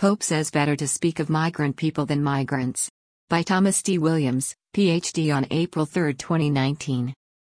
Pope says better to speak of migrant people than migrants. By Thomas D. Williams, Ph.D. on April 3, 2019.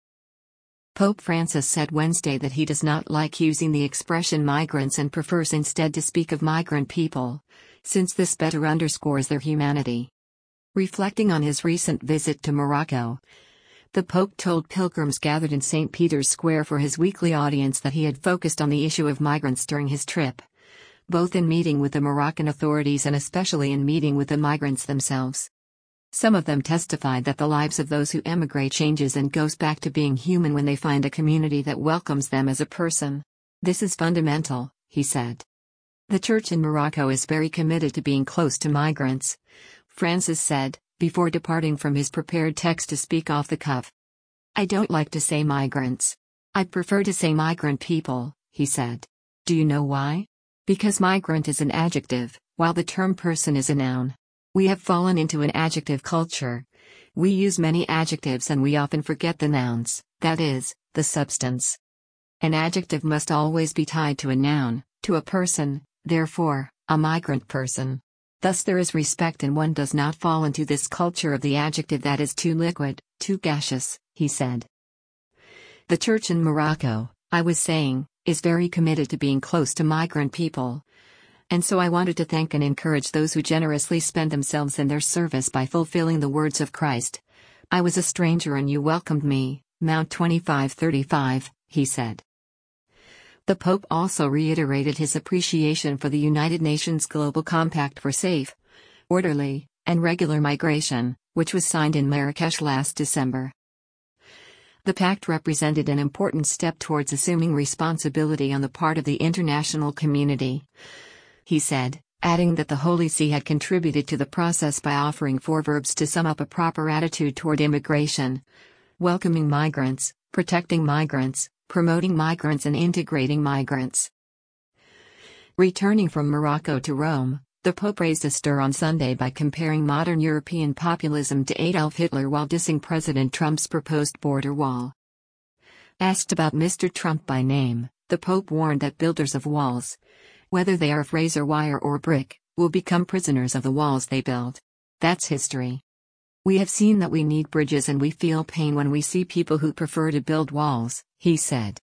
Pope Francis said Wednesday that he does not like using the expression migrants and prefers instead to speak of migrant people, since this better underscores their humanity. Reflecting on his recent visit to Morocco, the Pope told pilgrims gathered in St. Peter's Square for his weekly audience that he had focused on the issue of migrants during his trip, both in meeting with the Moroccan authorities and especially in meeting with the migrants themselves. Some of them testified that the lives of those who emigrate changes and goes back to being human when they find a community that welcomes them as a person. This is fundamental, he said. The church in Morocco is very committed to being close to migrants, Francis said, before departing from his prepared text to speak off the cuff. I don't like to say migrants. I prefer to say migrant people, he said. Do you know why? Because migrant is an adjective, while the term person is a noun. We have fallen into an adjective culture. We use many adjectives and we often forget the nouns, that is, the substance. An adjective must always be tied to a noun, to a person, therefore, a migrant person. Thus there is respect and one does not fall into this culture of the adjective that is too liquid, too gaseous, he said. The church in Morocco, I was saying, is very committed to being close to migrant people. And so I wanted to thank and encourage those who generously spend themselves in their service by fulfilling the words of Christ. I was a stranger and you welcomed me, Mount 25:35, he said. The Pope also reiterated his appreciation for the United Nations Global Compact for Safe, Orderly, and Regular Migration, which was signed in Marrakesh last December. The pact represented an important step towards assuming responsibility on the part of the international community, he said, adding that the Holy See had contributed to the process by offering 4 verbs to sum up a proper attitude toward immigration: welcoming migrants, protecting migrants, promoting migrants and integrating migrants. Returning from Morocco to Rome, the Pope raised a stir on Sunday by comparing modern European populism to Adolf Hitler while dissing President Trump's proposed border wall. Asked about Mr. Trump by name, the Pope warned that builders of walls, whether they are of razor wire or brick, will become prisoners of the walls they build. That's history. We have seen that we need bridges and we feel pain when we see people who prefer to build walls, he said.